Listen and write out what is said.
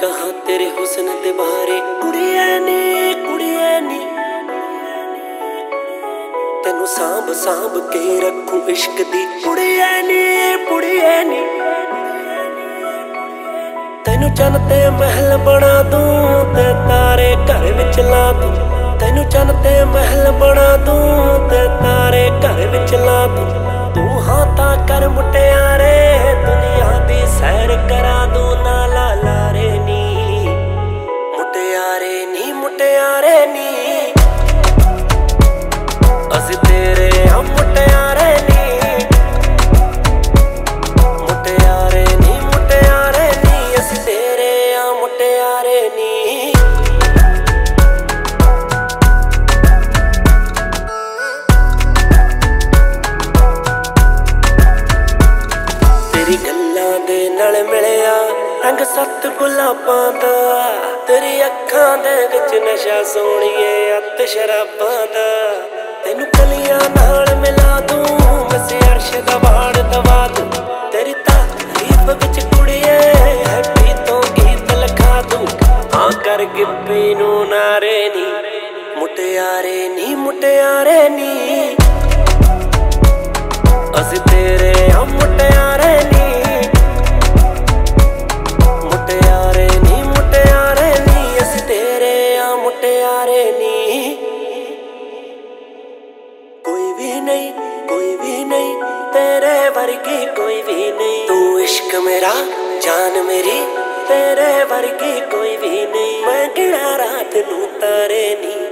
हाँ तेरे हुस्न दे बारे कुड़िए नी तेनू सांभ सांभ के रखूं इश्क दी कुड़िए नी तेनू चन ते महल बना दूं ते तारे घर विच ला दूं तेनू चन ते महल बना दूं ते तारे घर विच ला दूं तू हाँ तां कर मुटियारे दुनिया दी सैर करा दूं ना लारे नी मुटियारे नी असीं तेरे आ मुटियारे नी असीं तेरे आ मुटियारे नी तेरी गल्लां दे नाल मिलिया रंग सत्त गुलाबां दा तेरी अखां दे विच नशा सोहणीए अत शराबां दा तेनू कलियां नाल मिला दूं मैं अर्श दा बाड़ दवा दूं तेरी तारीफ विच कुड़िए हैप्पी तो गीत लिखा दूं हाँ कर गिप्पी नू नारे नी मुटियारे नी असीं तेरे आ मुटियारे नी असीं तेरे आ मुटियारे नी कोई भी नहीं तेरे वर्गी कोई भी नहीं तू इश्क मेरा जान मेरी तेरे वर्गी कोई भी नहीं मैं गिना रात नू तारे नी।